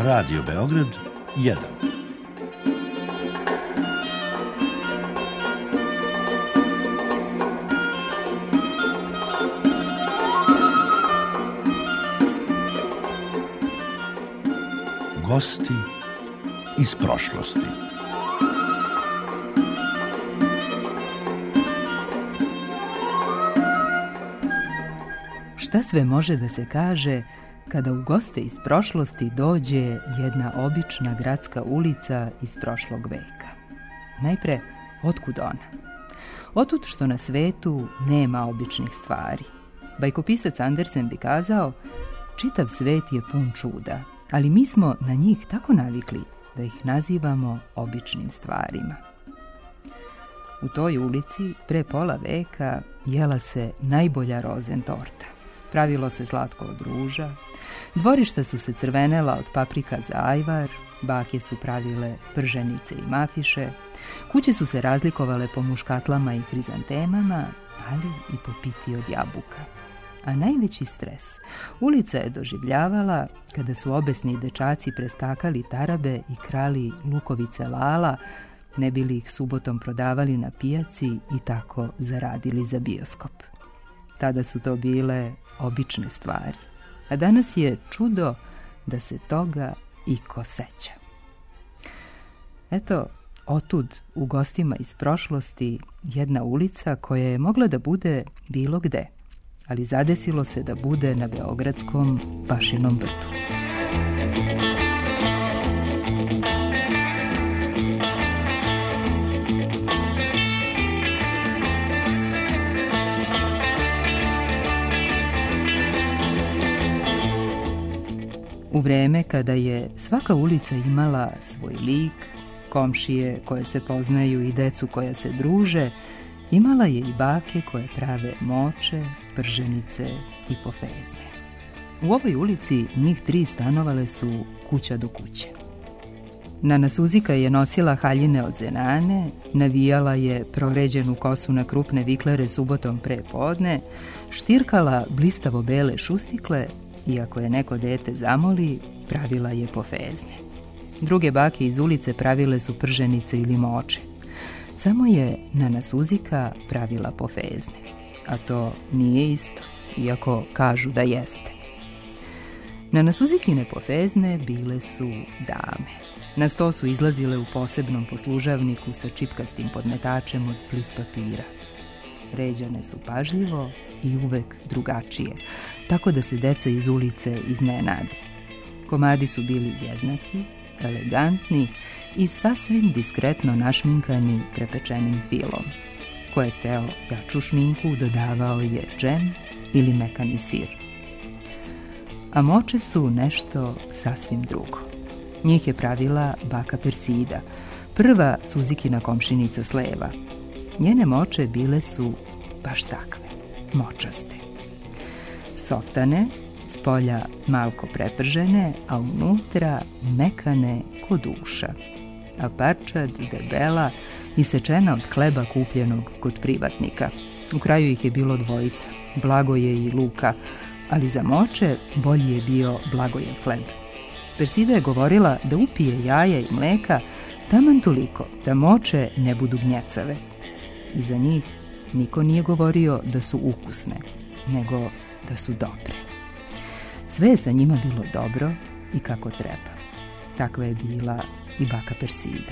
Radio Beograd 1. Gosti iz prošlosti. Šta sve može da se kaže kada u goste iz prošlosti dođe jedna obična gradska ulica iz prošlog veka? Najpre, otkud ona? Otud što na svetu nema običnih stvari. Bajkopisac Andersen bi kazao, čitav svet je pun čuda, ali mi smo na njih tako navikli da ih nazivamo običnim stvarima. U toj ulici pre pola veka jela se najbolja rozentorta. Pravilo se slatko od ruža, dvorišta su se crvenela od paprika za ajvar, bake su pravile prženice i mafiše, kuće su se razlikovale po muškatlama i hrizantemama, ali i po piti od jabuka. A najveći stres ulica je doživljavala kada su obesni dečaci preskakali tarabe i krali lukovice lala, ne bili ih subotom prodavali na pijaci i tako zaradili za bioskop. Tada su to bile obične stvari, a danas je čudo da se toga iko seća. Eto, otud u gostima iz prošlosti jedna ulica koja je mogla da bude bilo gde, ali zadesilo se da bude na beogradskom Pašinom brdu. U vreme kada je svaka ulica imala svoj lik, komšije koje se poznaju i decu koja se druže, imala je i bake koje prave moče, prženice i pofezne. U ovoj ulici njih 3 stanovale su kuća do kuće. Nana Suzika je nosila haljine od zenane, navijala je proređenu kosu na krupne viklere subotom pre podne, štirkala blistavo bele šustikle i ako je neko dete zamoli, pravila je pofezne. Druge bake iz ulice pravile su prženice ili moče. Samo je Nana Suzika pravila pofezne, a to nije isto, iako kažu da jeste. Nana Suzikine pofezne bile su dame. Na sto su izlazile u posebnom poslužavniku sa čipkastim podmetačem od flis papira. Ređane su pažljivo i uvek drugačije, tako da se deca iz ulice iznenade. Komadi su bili jednaki, elegantni i sasvim diskretno našminkani prepečenim filom. Ko je teo jaču šminku, dodavao je džem ili mekani sir. A moče su nešto sasvim drugo. Njih je pravila baka Persida, prva Suzikina komšinica s leva. Njene moče bile su baš takve, močaste. Softane, s polja malko prepržene, a unutra mekane ko duša. A parčad debela isečena od kleba kupljenog kod privatnika. U kraju ih je bilo 2, Blagoje i Luka, ali za moče bolji je bio Blagojev hleb. Persida je govorila da upije jaja i mleka taman toliko da moče ne budu gnjecave. I za njih niko nije govorio da su ukusne, nego da su dobre. Sve je sa njima bilo dobro i kako treba. Takva je bila i baka Persida.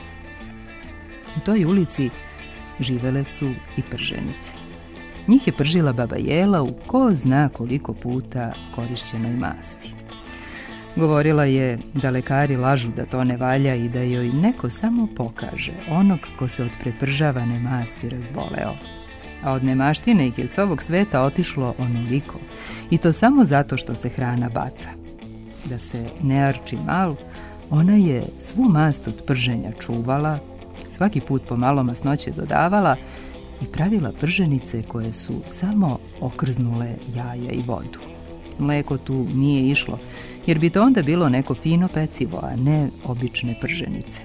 U toj ulici živele su i prženice. Njih je pržila baba Jela u ko zna koliko puta korišćenoj masti. Govorila je da lekari lažu da to ne valja i da joj neko samo pokaže onog ko se od prepržavane masti razboleo. A od nemaštine ih je s ovog sveta otišlo onoliko, i to samo zato što se hrana baca. Da se ne arči mal, ona je svu mast od prženja čuvala, svaki put pomalo masnoće dodavala i pravila prženice koje su samo okrznule jaja i vodu. Mleko tu nije išlo, jer bi to onda bilo neko fino pecivo, a ne obične prženice.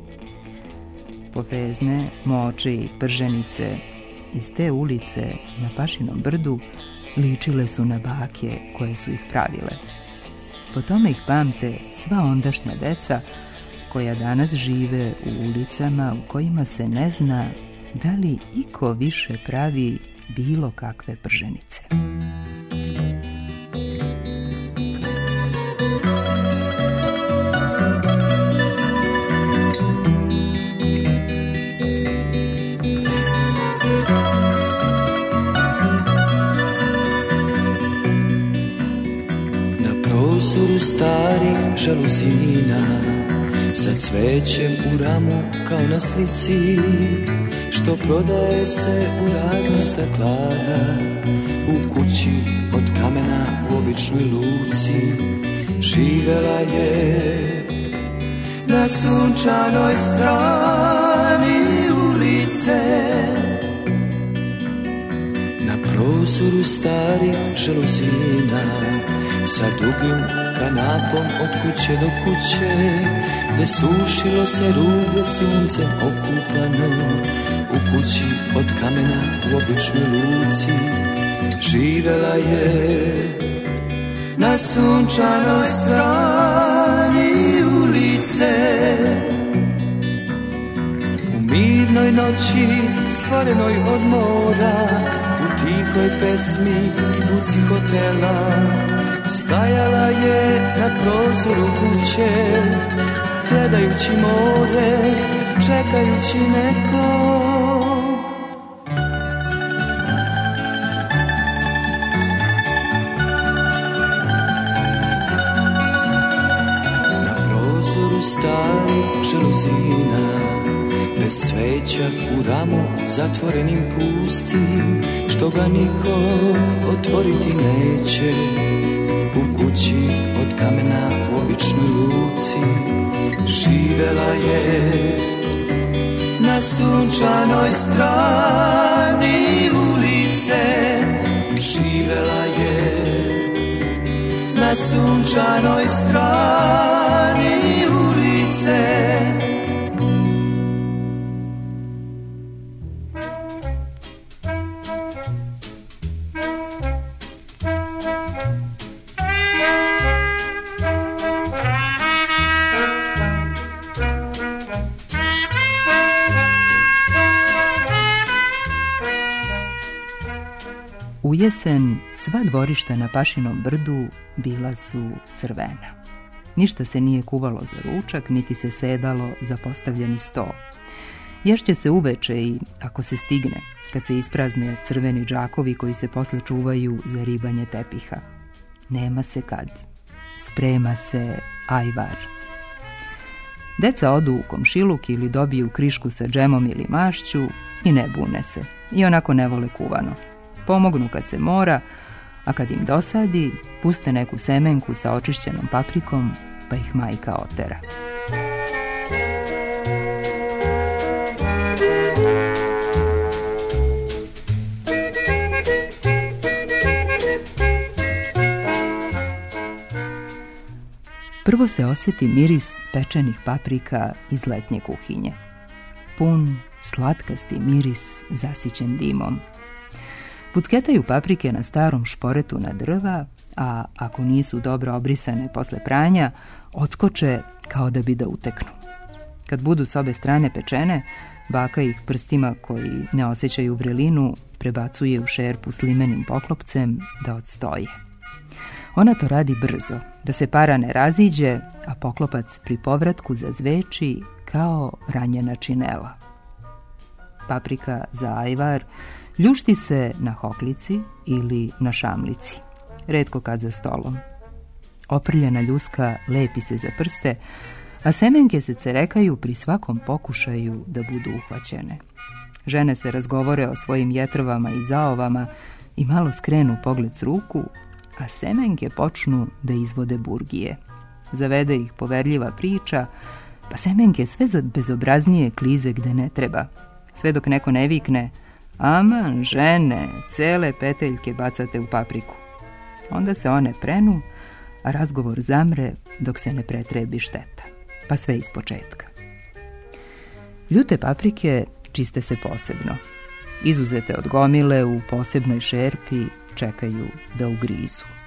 Pofezne, moče i prženice iz te ulice na Pašinom brdu ličile su na bake koje su ih pravile. Po tome ih pamte sva ondašnja deca koja danas žive u ulicama u kojima se ne zna da li iko više pravi bilo kakve prženice. Na prozoru starih žaluzina, sa cvećem u ramu kao na slici, što prodaje se u radnji staklana, u kući od kamena u običnoj luci, živela je na sunčanoj strani ulice. Na prozoru starih žaluzina, sa dugim kanapom od kuće do kuće, gde sušilo se rublje suncem okupano, u kući od kamena u običnoj luci, živela je na sunčanoj strani ulice. U mirnoj noći stvorenoj od mora, u tihoj pesmi i buci hotela, stajala je na prozoru kuće, gledajući more, čekajući nekog. Na prozoru starih žaluzina, bez sveća u ramu zatvorenim pustim, što ga niko otvoriti neće, u kući od kamena u običnoj luci, živela je na sunčanoj strani ulice. Živela je na sunčanoj strani ulice. U jesen sva dvorišta na Pašinom brdu bila su crvena. Ništa se nije kuvalo za ručak, niti se sedalo za postavljeni sto. Ješće se uveče i, ako se stigne, kad se isprazne crveni džakovi koji se posle čuvaju za ribanje tepiha. Nema se kad. Sprema se ajvar. Deca odu u komšiluk ili dobiju krišku sa džemom ili mašću i ne bune se. I onako ne vole kuvano. Pomognu kad se mora, a kad im dosadi, puste neku semenku sa očišćenom paprikom, pa ih majka otera. Prvo se osjeti miris pečenih paprika iz letnje kuhinje. Pun, slatkasti miris zasićen dimom. Pucketaju paprike na starom šporetu na drva, a ako nisu dobro obrisane posle pranja, odskoče kao da bi da uteknu. Kad budu s obe strane pečene, baka ih prstima koji ne osjećaju vrelinu prebacuje u šerpu s limenim poklopcem da odstoje. Ona to radi brzo, da se para ne raziđe, a poklopac pri povratku zazveči kao ranjena činela. Paprika za ajvar ljušti se na hoklici ili na šamlici, retko kad za stolom. Oprljena ljuska lepi se za prste, a semenke se cerekaju pri svakom pokušaju da budu uhvaćene. Žene se razgovore o svojim jetrovama i zaovama i malo skrenu pogled s ruku, a semenke počnu da izvode burgije. Zavede ih poverljiva priča, pa semenke sve bezobraznije klize gde ne treba, sve dok neko ne vikne: aman, žene, cele peteljke bacate u papriku. Onda se one prenu, a razgovor zamre dok se ne pretrebi šteta, pa sve ispočetka. Ljute paprike čiste se posebno. Izuzete od gomile u posebnoj šerpi čekaju da ugrizu.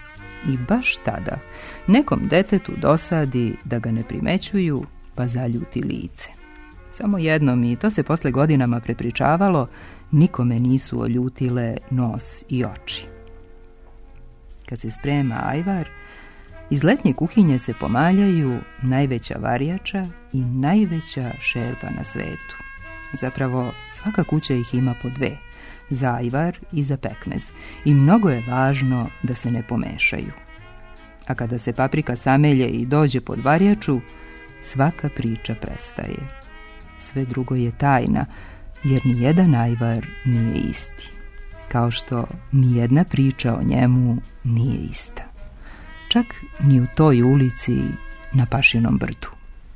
i baš tada nekom detetu dosadi da ga ne primećuju, pa zaljuti lice. Samo jednom, i to se posle godinama prepričavalo, nikome nisu oljutile nos i oči. Kad se sprema ajvar, iz letnje kuhinje se pomaljaju najveća varjača i najveća šerpa na svetu. Zapravo, svaka kuća ih ima po dve, za ajvar i za pekmez, i mnogo je važno da se ne pomešaju. A kada se paprika samelje i dođe pod varjaču, svaka priča prestaje. Sve drugo je tajna, jer nijedan ajvar nije isti. Kao što nijedna priča o njemu nije ista. Čak ni u toj ulici na Pašinom brdu.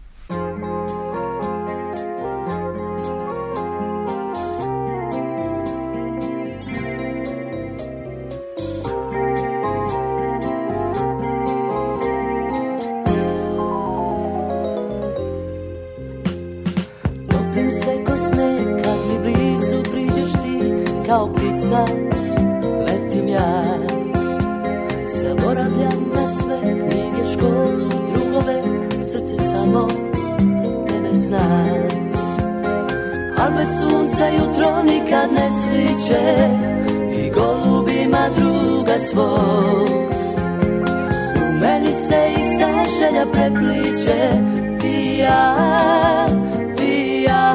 Topim se ko sneg kad mi blizu priđeš ti, kao ptica letim ja. Zaboravljam na sve knjige, školu, drugove, srce samo tebe zna. Al bez sunca jutro nikad ne sviće i golubima druga svog. U meni se ista želja prepliče, ti ja, ti ja.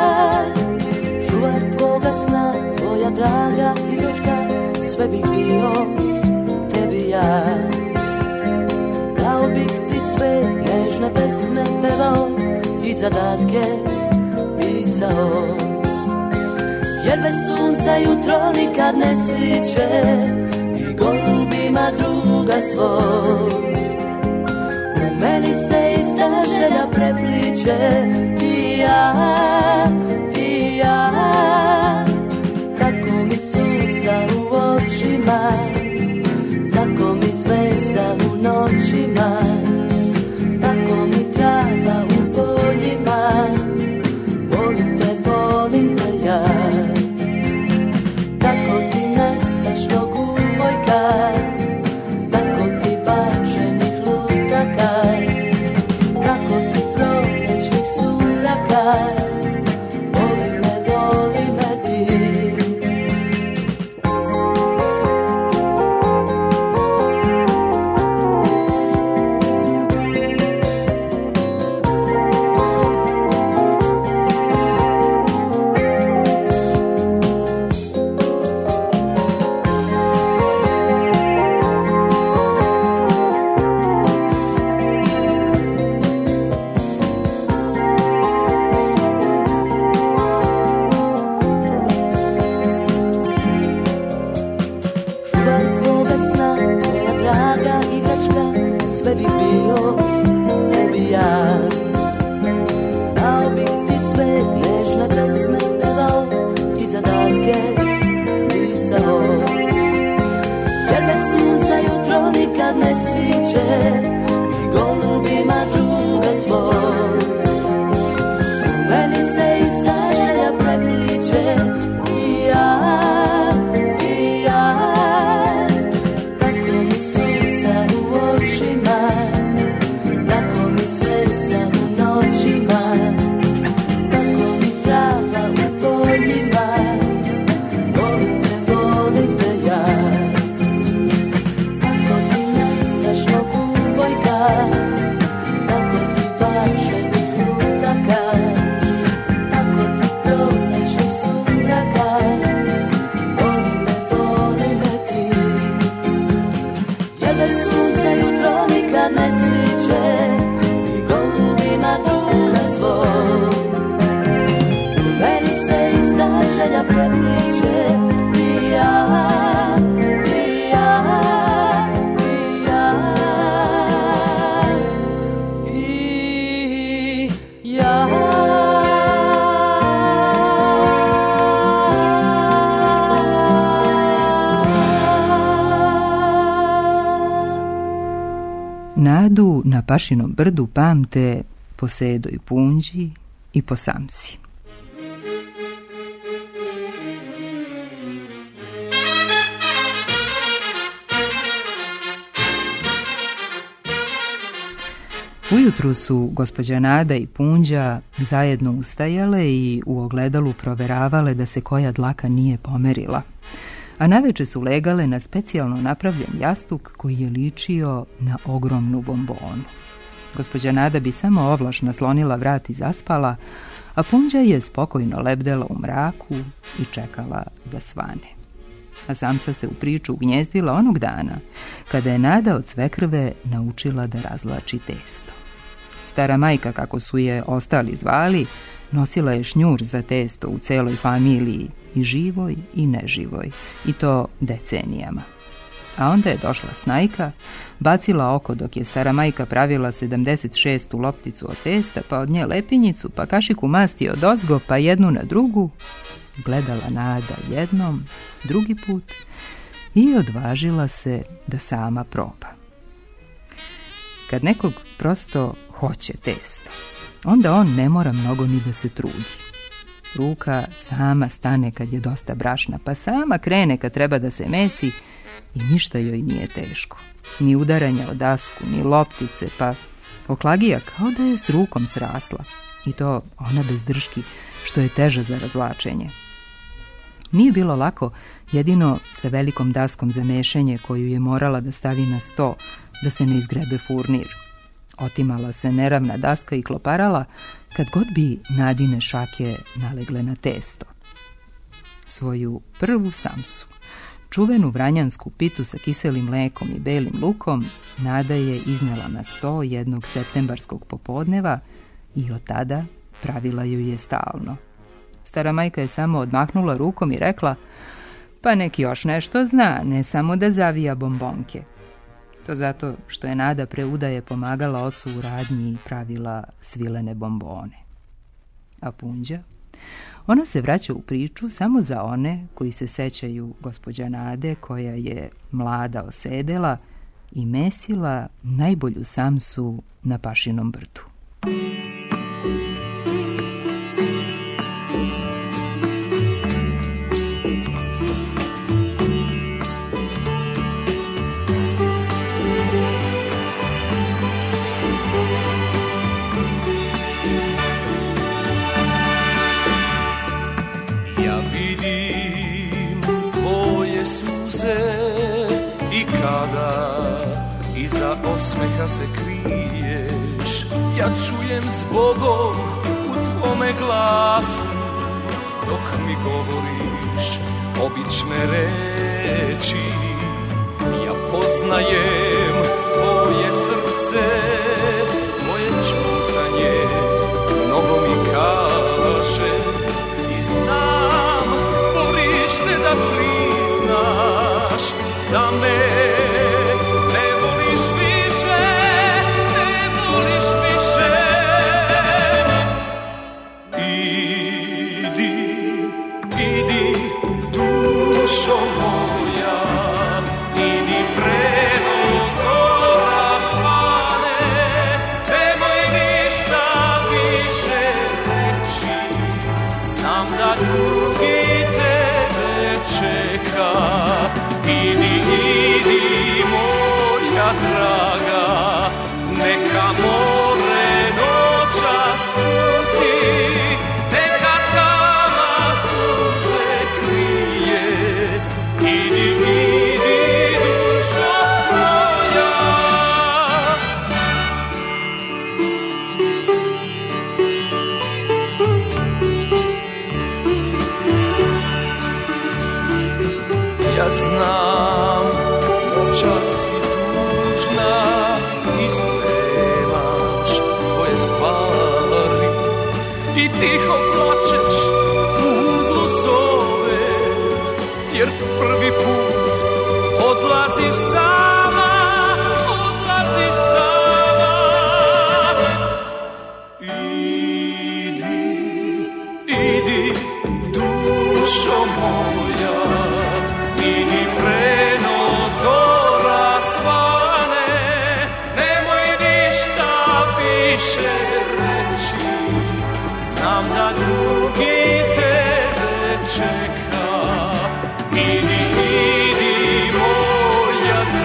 Čuvar tvoga sna, tvoja draga igračka, sve bih bio tebi ja. Dao bih ti cvet, nežne pesme pevao i zadatke pisao. Jer bez sunca jutro nikad ne sviće i golubima druga svog. U meni se ista želja prepliče, ti ja, ti ja. Tako mi suza u očima, tako mi zvezda u noćima, tako mi trava u poljima, volim te ja. Tako ti nestaš tog uvojka, tako ti bačenih lutaka, tako ti proljećnih sumraka, voli me ti. Sve bih bio tebi ja. Dao bih ti cvet, nežne pesme pevao i zadatke pisao. Jer bez sunca jutro nikad ne sviće i golubima druga svoj. U meni se ista želja prepliče, i ja, i ja. Tako mi suza u očima, tako mi zvezda u noćima, tako mi trava u poljima, volim te ja. Tako ti nestaš mog uvojka, tako ti bačenih lutaka, tako ti proljećnih sumraka, voli me ti. Jer bez sunca jutro nikad ne sviće i golubima druga svog. U meni se ista želja prepliče, i ja, i ja, i ja, i ja. Nadu na Pašinom brdu pamte po Sedoj punđi i po samsi. Ujutru su gospođa Nada i Punđa zajedno ustajale i u ogledalu proveravale da se koja dlaka nije pomerila, a naveče su legale na specijalno napravljen jastuk koji je ličio na ogromnu bombonu. Gospođa Nada bi samo ovlaš naslonila vrat i zaspala, a Punđa je spokojno lebdela u mraku i čekala da svane. A Samsa se u priču ugnjezdila onog dana kada je Nada od svekrve naučila da razvlači testo. Stara majka, kako su je ostali zvali, nosila je šnjur za testo u celoj familiji, i živoj i neživoj, i to decenijama. A onda je došla Snajka, bacila oko dok je stara majka pravila 76. lopticu od testa, pa od nje lepinjicu, pa kašiku masti od ozgo, pa jednu na drugu. Gledala Nada jednom, drugi put i odvažila se da sama proba. Kad nekog prosto hoće testo, onda on ne mora mnogo ni da se trudi. Ruka sama stane kad je dosta brašna, pa sama krene kad treba da se mesi i ništa joj nije teško. Ni udaranja o dasku, ni loptice, pa oklagija kao da je s rukom srasla. I to ona bez drški, što je teže za razvlačenje. Nije bilo lako, jedino sa velikom daskom za mešanje koju je morala da stavi na sto, da se ne izgrebe furnir. Otimala se neravna daska i kloparala kad god bi Nadine šake nalegle na testo. Svoju prvu Samsu, čuvenu vranjansku pitu sa kiselim mlekom i belim lukom, Nada je iznela na sto jednog septembarskog popodneva i od tada pravila ju je stalno. Stara majka je samo odmahnula rukom i rekla: pa nek još nešto zna, ne samo da zavija bombonke. To zato što je Nada pre udaje pomagala ocu u radnji i pravila svilene bombone. A Punđa? Ona se vraća u priču samo za one koji se sećaju gospođa Nade, koja je mlada osedela i mesila najbolju Samsu na Pašinom brdu. Iza osmeha se kriješ, ja čujem zbogom u tvome glasu, dok mi govoriš obične reči. Ja poznajem tvoje srce, tvoje čutanje mnogo mi kaže i znam, boriš se da priznaš da me čeka. Idi, idi, moja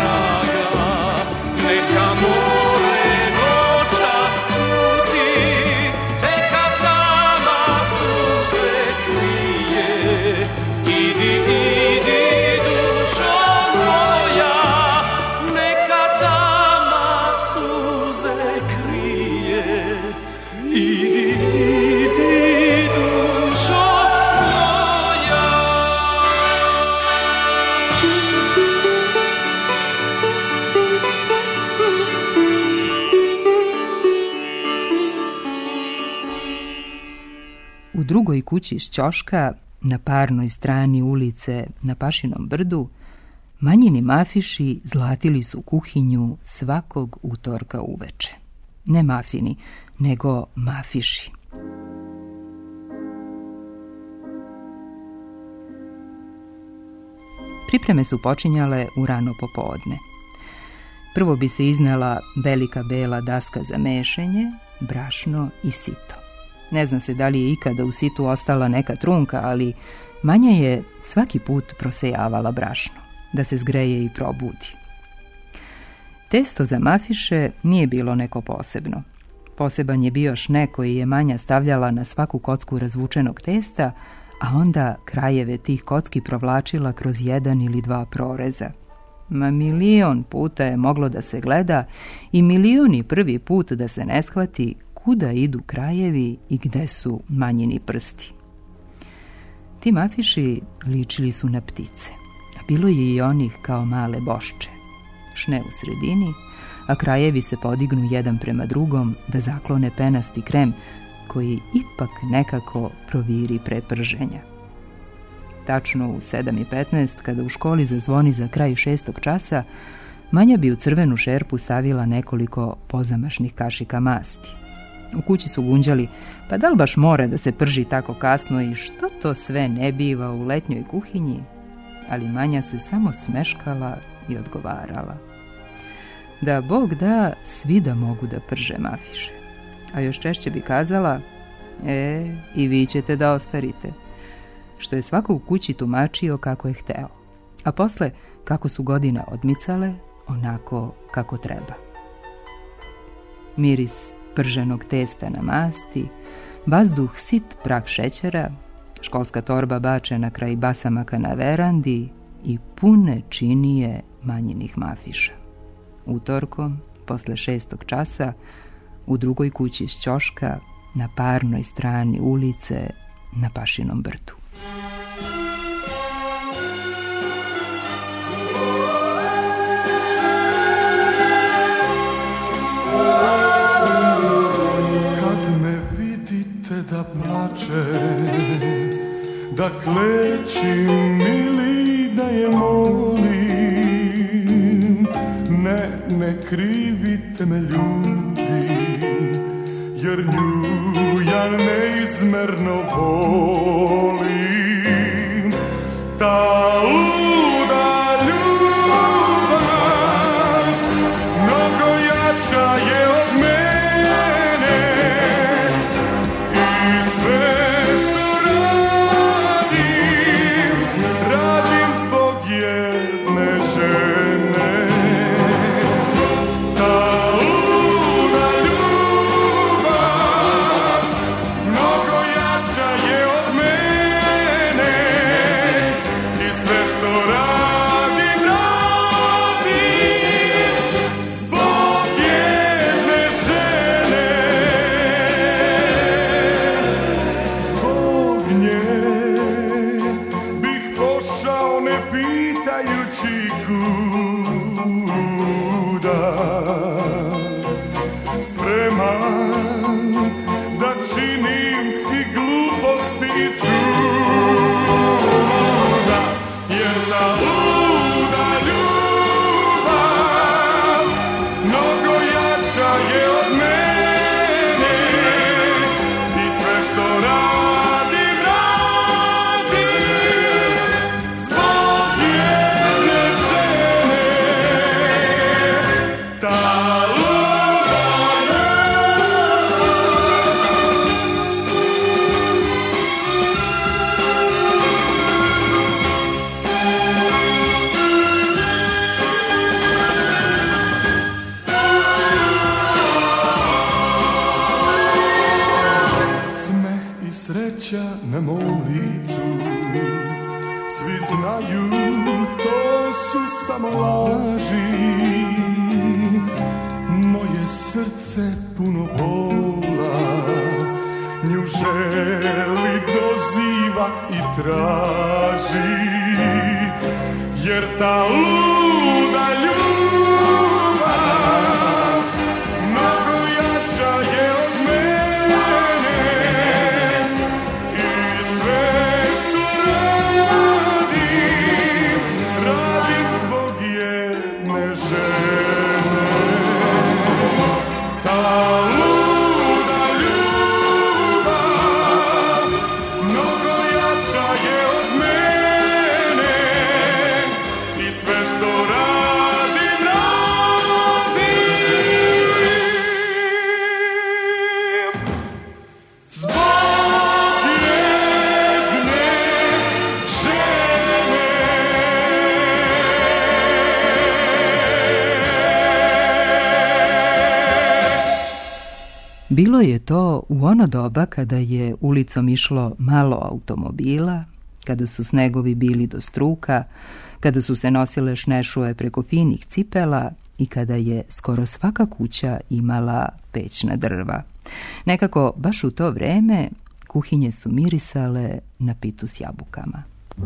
drugoj kući iz ćoška, na parnoj strani ulice na Pašinom brdu, Manjini mafiši zlatili su kuhinju svakog utorka uveče. Ne mafini, nego mafiši. Pripreme su počinjale u rano popodne. Prvo bi se iznela velika bela daska za mešenje, brašno i sito. Ne zna se da li je ikada u situ ostala neka trunka, ali Manja je svaki put prosejavala brašno, da se zgreje i probudi. Testo za mafiše nije bilo neko posebno. Poseban je bio šne koji je Manja stavljala na svaku kocku razvučenog testa, a onda krajeve tih kocki provlačila kroz 1 ili 2 proreza. Ma milion puta je moglo da se gleda i milioni prvi put da se ne shvati kuda idu krajevi i gde su Manjini prsti. Ti mafiši ličili su na ptice, a bilo je i onih kao male bošče. Šne u sredini, a krajevi se podignu jedan prema drugom da zaklone penasti krem koji ipak nekako proviri pre prženja. Tačno u 7:15, kada u školi zazvoni za kraj 6. časa, Manja bi u crvenu šerpu stavila nekoliko pozamašnih kašika masti. U kući su gunđali, pa da li baš mora da se prži tako kasno i što to sve ne biva u letnjoj kuhinji? Ali Manja se samo smeškala i odgovarala: da Bog da, svi da mogu da prže mafiše. A još češće bi kazala: i vi ćete da ostarite. Što je svako u kući tumačio kako je hteo, a posle, kako su godine odmicale, onako kako treba. Miris prženog testa na masti, vazduh sit prah šećera, školska torba bačena kraj basamaka na verandi i pune činije Manjinih mafiša. Utorkom, posle 6. časa, u drugoj kući iz ćoška, na parnoj strani ulice na Pašinom brdu. Kad me vidite da plačem, da klečim ili da je molim, ne krivite me ljudi, jer nju ja neizmerno volim. Ta luda ljubav mnogo jača je od mene i sve što radim zbog jedne žene. Ta luda ljubav mnogo jača je od mene i sve što radim zbog jedne žene. Zbog nje bih pošao ne pitajući kuda, spreman da činim i gluposti i čuda, jer ta luda ljubav mnogo jača je od mene i sve što radim zbog jedne žene. Ta smeh i sreća na mom licu, svi znaju to su samo laži. Moje srce puno bola, nju želi, doziva i traži, jer ta luda ljubav mnogo jača je od mene i Bilo je to u ono doba kada je ulicom išlo malo automobila, kada su snegovi bili do struka, kada su se nosile šnešuje preko finih cipela i kada je skoro svaka kuća imala pećna drva. Nekako, baš u to vreme, kuhinje su mirisale na pitu s jabukama.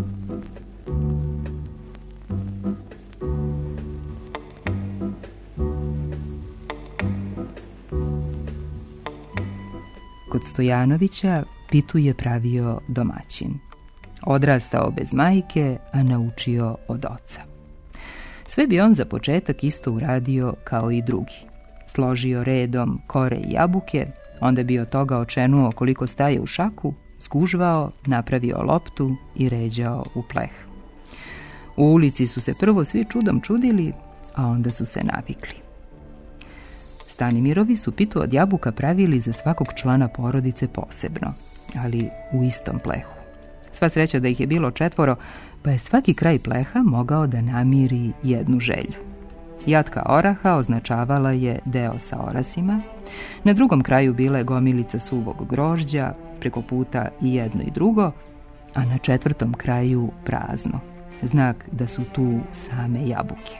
Kod Stojanovića pitu je pravio domaćin. Odrastao bez majke, a naučio od oca. Sve bi on za početak isto uradio kao i drugi. Složio redom kore i jabuke, onda bi od toga očenuo koliko staje u šaku, skužvao, napravio loptu i ređao u pleh. U ulici su se prvo svi čudom čudili, a onda su se navikli. Stanimirovi su pitu od jabuka pravili za svakog člana porodice posebno, ali u istom plehu. Sva sreća da ih je bilo 4, pa je svaki kraj pleha mogao da namiri jednu želju. Jatka oraha označavala je deo sa orasima, na drugom kraju bila je gomilica suvog grožđa, preko puta i jedno i drugo, a na 4. kraju prazno, znak da su tu same jabuke.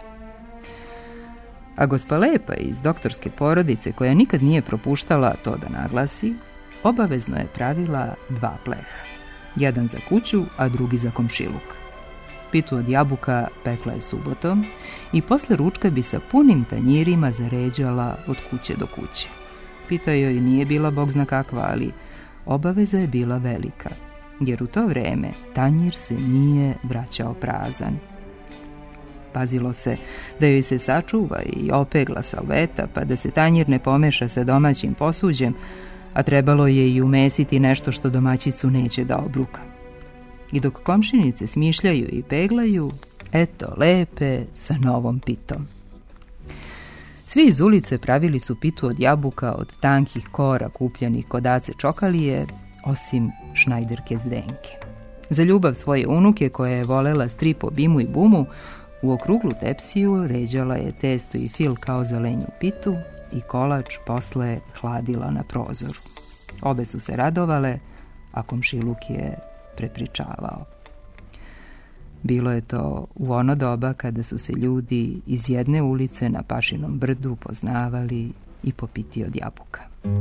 A gospa Lepa iz doktorske porodice, koja nikad nije propuštala to da naglasi, obavezno je pravila 2 pleha. Jedan za kuću, a drugi za komšiluk. Pitu od jabuka pekla je subotom i posle ručka bi sa punim tanjirima zaređala od kuće do kuće. Pita joj nije bila bog zna kakva, ali obaveza je bila velika, jer u to vreme tanjir se nije vraćao prazan. Pazilo se da joj se sačuva i opegla salveta, pa da se tanjir ne pomeša sa domaćim posuđem, a trebalo je i umesiti nešto što domaćicu neće da obruka. I dok komšinice smišljaju i peglaju, eto Lepe sa novom pitom. Svi iz ulice pravili su pitu od jabuka od tankih kora kupljenih kod Ace Čokalije, osim šnajderke Zdenke. Za ljubav svoje unuke, koja je volela strip o Bimu i Bumu, u okruglu tepsiju ređala je testo i fil kao za lenju pitu i kolač posle hladila na prozoru. Obe su se radovale, a komšiluk je prepričavao. Bilo je to u ono doba kada su se ljudi iz jedne ulice na Pašinom brdu poznavali i po piti od jabuka.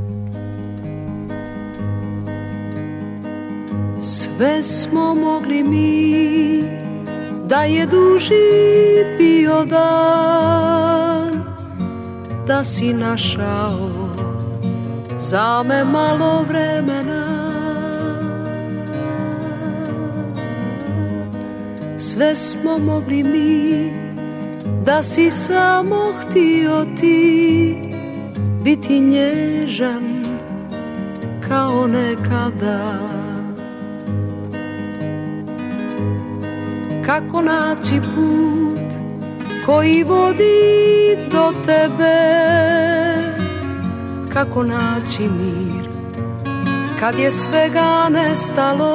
Sve smo mogli mi, da je duži bio dan, da si našao za me malo vremena. Sve smo mogli mi, da si samo htio ti biti nježan kao nekada. Kako naći put koji vodi do tebe, kako naći mir kad je svega nestalo.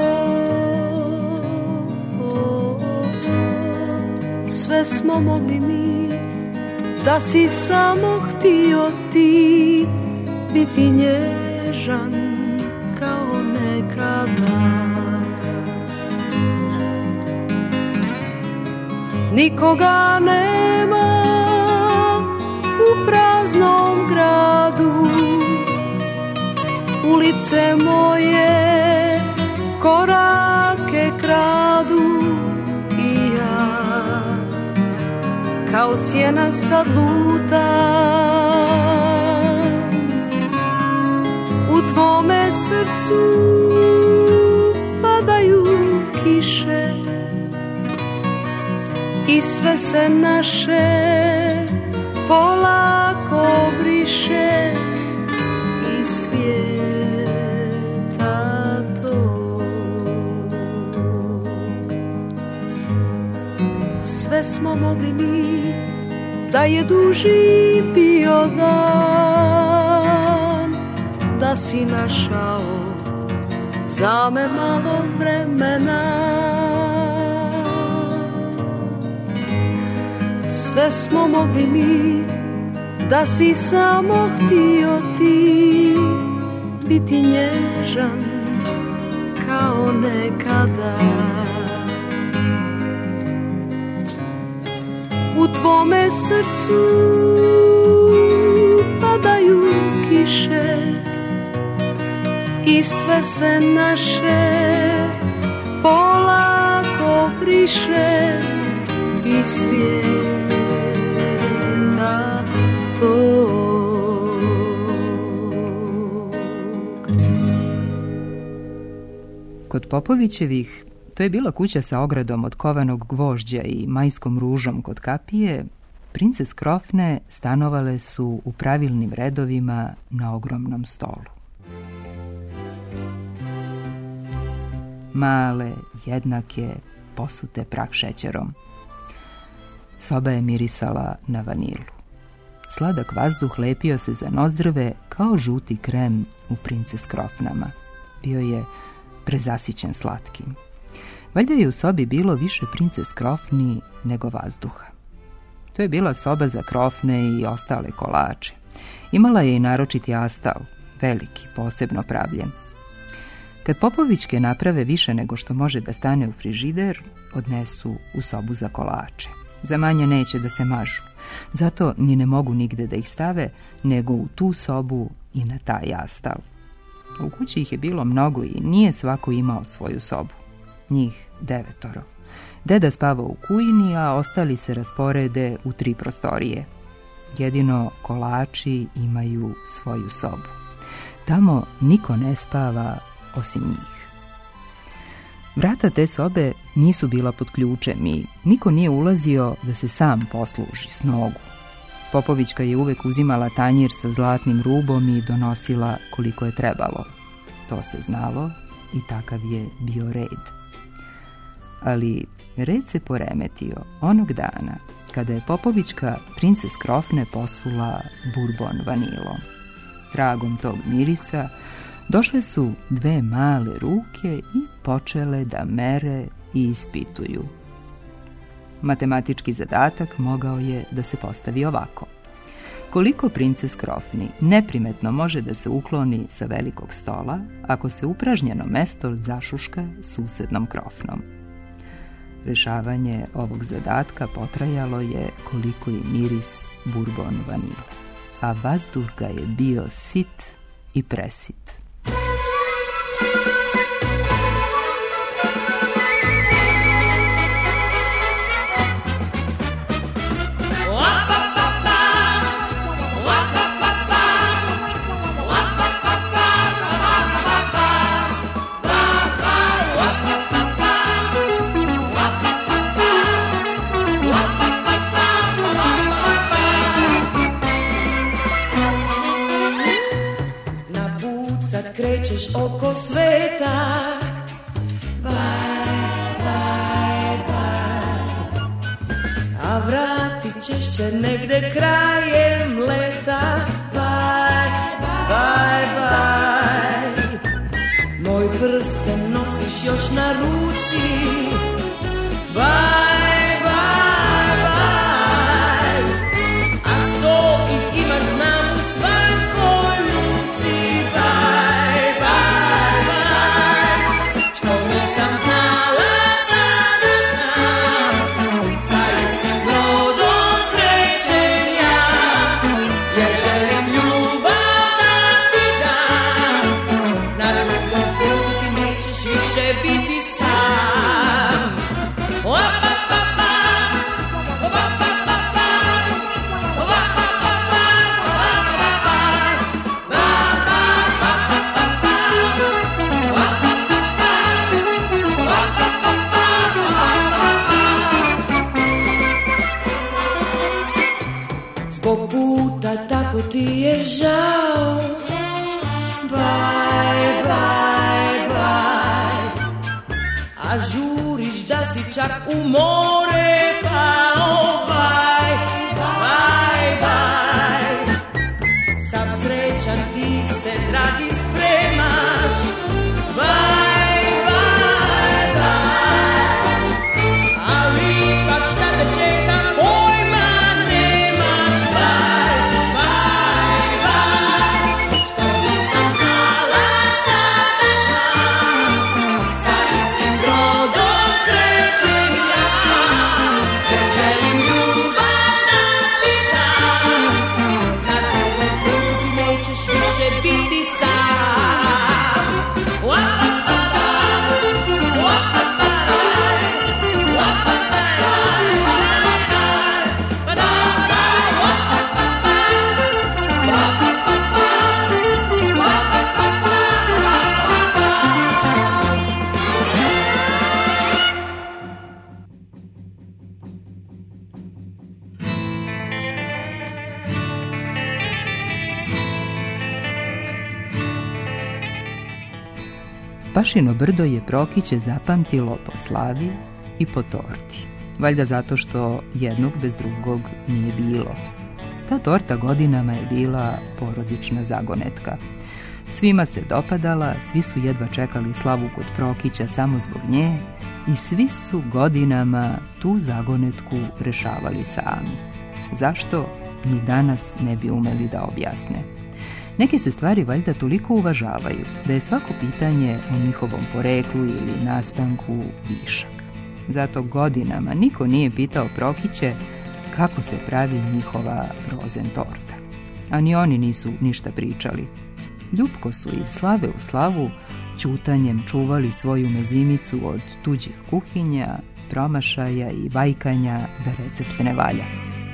Sve smo mogli mi, da si samo htio ti biti nježan kao nekada. Nikoga nema u praznom gradu, ulice moje korake kradu i ja kao sjena sad lutam. U tvome srcu padaju kiše i sve se naše polako briše iz svijeta tog. Sve smo mogli mi, da je duži bio dan, da si našao za me malo vremena. Sve smo mogli mi, da si samo htio ti biti nježan kao nekada. U tvome srcu padaju kiše i sve se naše polako briše iz svijeta tog. Kod Popovićevih, to je bila kuća sa ogradom od kovanog gvožđa i majskom ružom kod kapije, prince Skrofne stanovale su u pravilnim redovima na ogromnom stolu. Male, jednake, posute prah šećerom. Soba je mirisala na vanilu. Sladak vazduh lepio se za nozdrve kao žuti krem u prince Skrofnama. Bio je prezasićen slatkim. Valjda je u sobi bilo više prince Skrofni nego vazduha. To je bila soba za krofne i ostale kolače. Imala je i naročiti astal, veliki, posebno pravljen. Kad Popovićke naprave više nego što može da stane u frižider, odnesu u sobu za kolače. Za manje neće da se mažu, zato ni ne mogu nigde da ih stave, nego u tu sobu i na taj astal. U kući ih je bilo mnogo i nije svako imao svoju sobu. Njih 9. Deda spava u kujini, a ostali se rasporede u 3 prostorije. Jedino kolači imaju svoju sobu. Tamo niko ne spava osim njih. Vrata te sobe nisu bila pod ključem i niko nije ulazio da se sam posluži s nogu. Popovićka je uvek uzimala tanjir sa zlatnim rubom i donosila koliko je trebalo. To se znalo i takav je bio red. Ali red se poremetio onog dana kada je Popovićka prince Skrofne posula burbon vanilom. Tragom tog mirisa došle su 2 male ruke i počele da mere i ispituju. Matematički zadatak mogao je da se postavi ovako. Koliko prince Skrofni neprimetno može da se ukloni sa velikog stola ako se upražnjeno mesto zašuška susednom krofnom? Rešavanje ovog zadatka potrajalo je koliko je miris burbon vanile, a vazduh ga je bio sit i presit. Krećeš oko sveta, baj, baj, baj, a vratit ćeš se negde krajem leta, baj, baj, baj. Moj prsten nosiš još na ruci, baj, baj, baj, a 100 ih imaš znam u svakoj luci, baj. Biti sam. Zbog puta tako ti je žao, baj, baj, baj, a žuriš da si čak u more pao, baj, baj, baj. Sav srećan ti se, dragi, spremaš, baj, baj, baj, ali ipak šta te čeka, pojma nemaš, baj, baj. Bašino brdo je Prokiće zapamtilo po slavi i po torti. Valjda zato što jednog bez drugog nije bilo. Ta torta godinama je bila porodična zagonetka. Svima se dopadala, svi su jedva čekali slavu kod Prokića samo zbog nje i svi su godinama tu zagonetku rešavali sami. Zašto? Ni danas ne bi umeli da objasne. Neke se stvari valjda toliko uvažavaju da je svako pitanje o njihovom poreklu ili nastanku višak. Zato godinama niko nije pitao Prokiće kako se pravi njihova rozentorta. A ni oni nisu ništa pričali. Ljupko su iz slave u slavu ćutanjem čuvali svoju mezimicu od tuđih kuhinja, promašaja i vajkanja da recept ne valja.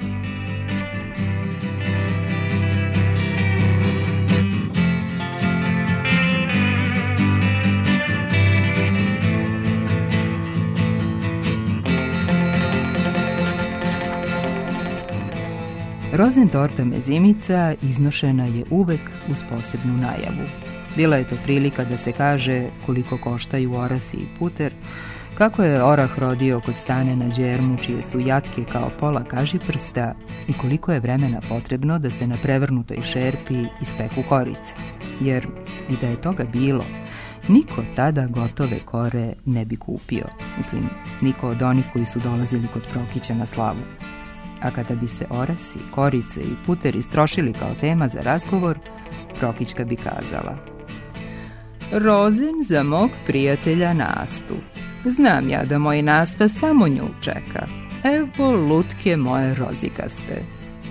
Rozentorta mezimica iznošena je uvek uz posebnu najavu. Bila je to prilika da se kaže koliko koštaju orasi i puter, kako je orah rodio kod stane na đermu čije su jatke kao pola kažiprsta i koliko je vremena potrebno da se na prevrnutoj šerpi ispeku korice. Jer i da je toga bilo, niko tada gotove kore ne bi kupio. Mislim, niko od onih koji su dolazili kod Prokića na slavu. A kada bi se orasi, korice i puter istrošili kao tema za razgovor, Prokićka bi kazala: rozen za mog prijatelja Nastu. Znam ja da moj Nasta samo nju čeka. Evo lutke moje rozikaste.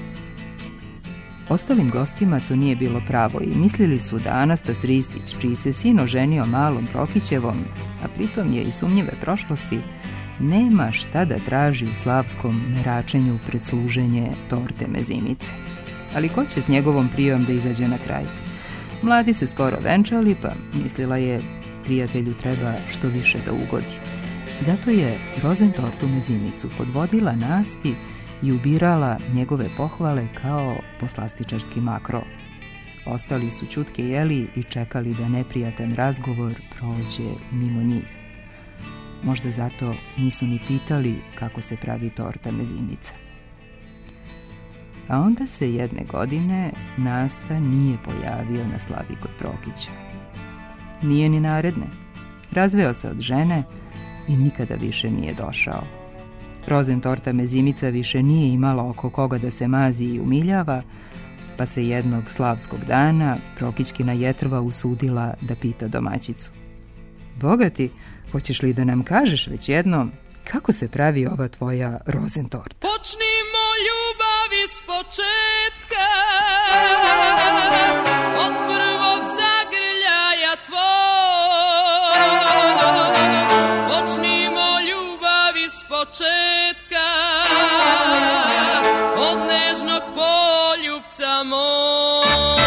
Ostalim gostima to nije bilo pravo i mislili su da Anastas Ristić, čiji se sin oženio malom Prokićevom, a pritom je i sumnjive prošlosti, nema šta da traži u slavskom meračenju pred služenje torte mezimice. Ali ko će s njegovom prijom da izađe na kraj? Mladi se skoro venčali, pa mislila je prijatelju treba što više da ugodi. Zato je rozentortu mezimicu podvodila Nasti i ubirala njegove pohvale kao poslastičarski makro. Ostali su ćutke jeli i čekali da neprijatan razgovor prođe mimo njih. Možda zato nisu ni pitali kako se pravi torta mezimica. A onda se jedne godine Nasta nije pojavio na slavi kod Prokića. Nije ni naredne. Razveo se od žene i nikada više nije došao. Rozentorta mezimica više nije imala oko koga da se mazi i umiljava, pa se jednog slavskog dana Prokićkina jetrva usudila da pita domaćicu: Bogati, hoćeš li da nam kažeš već jednom kako se pravi ova tvoja rozentorta? Počnimo ljubav iz početka, od prvog zagrljaja tvoj. Počnimo ljubav iz početka, od nežnog poljubca moj.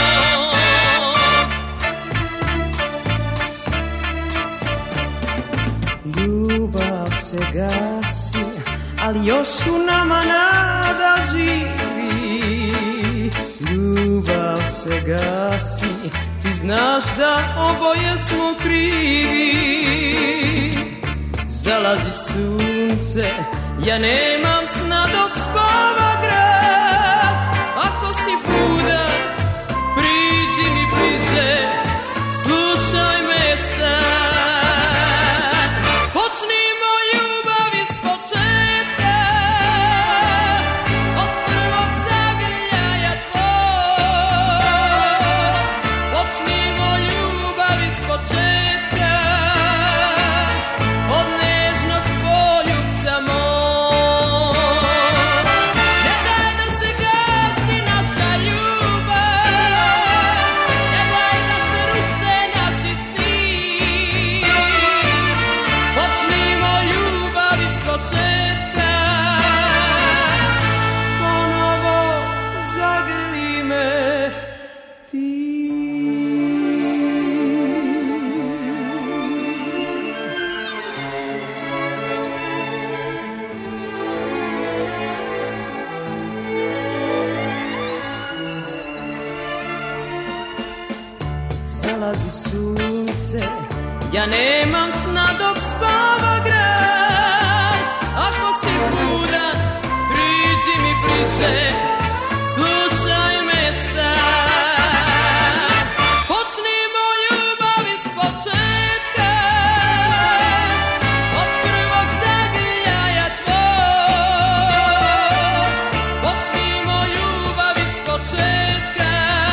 Ljubav se gasi, ali još u nama nada živi. Ljubav se gasi, ti znaš da oboje smo krivi. Zalazi sunce, ja nemam sna dok spava grad. Ako si budan, priđi mi bliže, slušaj me sad. Počnimo ljubav iz početka, od prvog zagrljaja tvoj. Počnimo ljubav iz početka, od nežnog poljubca moj. Ne daj da se gasi naša ljubav, ne daj da se ruše naši sni. Počnimo ljubav iz početka, ponovo zagrli me ti. Zalazi sunce, Ja nemam sna dok spava grad. Ako si budan, priđi mi bliže, slušaj me sad. Počnimo ljubav iz početka, od prvog zagrljaja tvoj. Počnimo ljubav iz početka,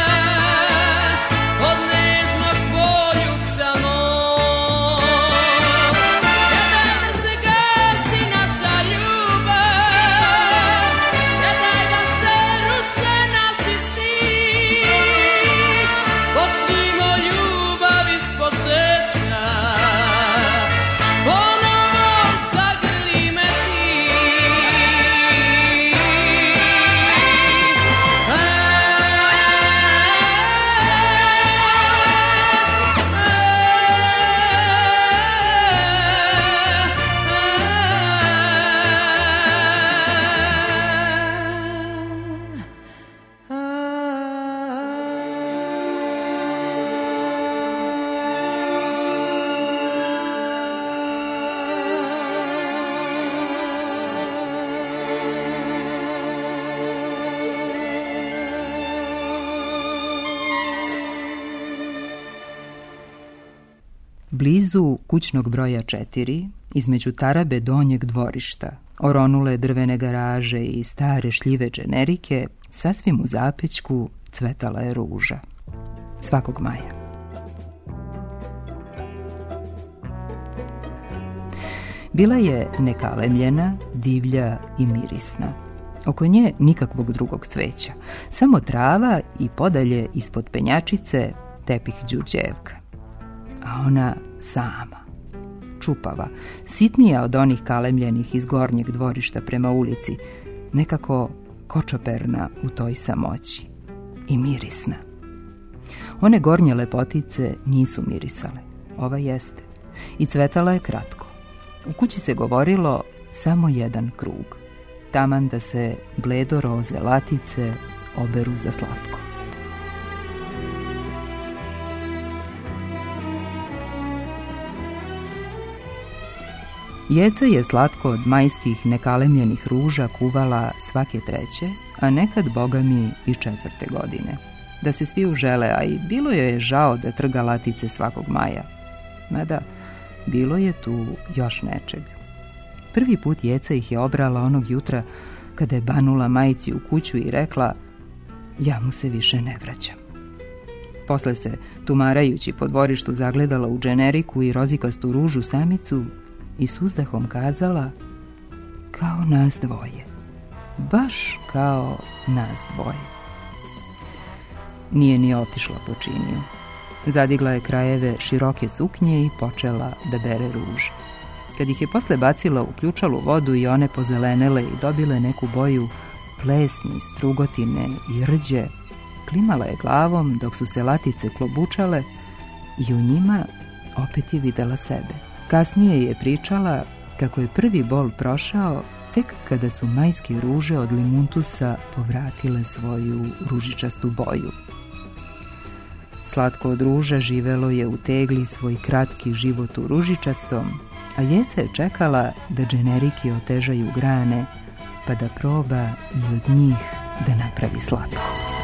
od nežnog poljubca moj. Ne daj da se gasi naša ljubav, ne daj da se ruše naši stih. Počnimo ljubav iz početka, ponovo zagrli me ti. Blizu kućnog broja 4, između tarabe donjeg dvorišta, oronule drvene garaže i stare šljive dženerike, sasvim u zapećku cvetala je ruža. Svakog maja. Bila je nekalemljena, divlja i mirisna. Oko nje nikakvog drugog cveća, samo trava i podalje ispod penjačice tepih đuđevka. A ona sama, čupava, sitnija od onih kalemljenih iz gornjeg dvorišta prema ulici, nekako kočoperna u toj samoći i mirisna. One gornje lepotice nisu mirisale, ova jeste, i cvetala je kratko. U kući se govorilo samo jedan krug, taman da se bledo roze latice oberu za slatko. Jeca je slatko od majskih nekalemljenih ruža kuvala svake 3., a nekad, bogami, i 4. godine. Da se svi užele, a i bilo joj je žao da trga latice svakog maja. Mada, bilo je tu još nečeg. Prvi put Jeca ih je obrala onog jutra kada je banula majci u kuću i rekla: ja mu se više ne vraćam. Posle se, tumarajući po dvorištu, zagledala u dženeriku i rozikastu ružu samicu i s uzdahom kazala: kao nas dvoje, baš kao nas dvoje. Nije ni otišla po činiju. Zadigla je krajeve široke suknje i počela da bere ruže. Kad ih je posle bacila u ključalu vodu i one pozelenele i dobile neku boju plesni, strugotine i rđe, klimala je glavom dok su se latice klobučale i u njima opet je videla sebe. Kasnije je pričala kako je prvi bol prošao tek kada su majske ruže od limuntusa povratile svoju ružičastu boju. Slatko od ruža živelo je u tegli svoj kratki život u ružičastom, a Jeca je čekala da dženeriki otežaju grane, pa da proba i od njih da napravi slatko.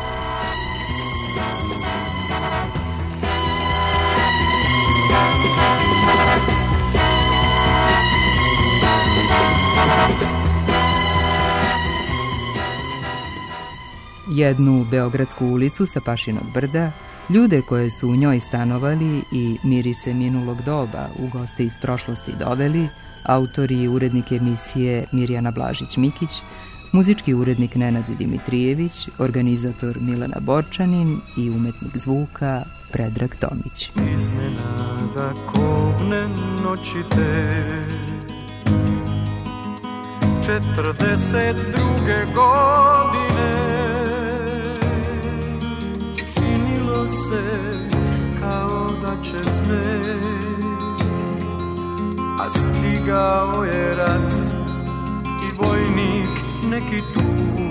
Jednu beogradsku ulicu sa Pašinog brda, ljude koje su u njoj stanovali i mirise minulog doba u goste iz prošlosti doveli, autori i urednik emisije Mirjana Blažić-Mikić, muzički urednik Nenad Dimitrijević, organizator Milena Borčanin i umetnik zvuka Predrag Tomić. Iznenada kobne noći te 42. godine činilo se kao da će sneg, a stigao je rat i vojnik neki tu.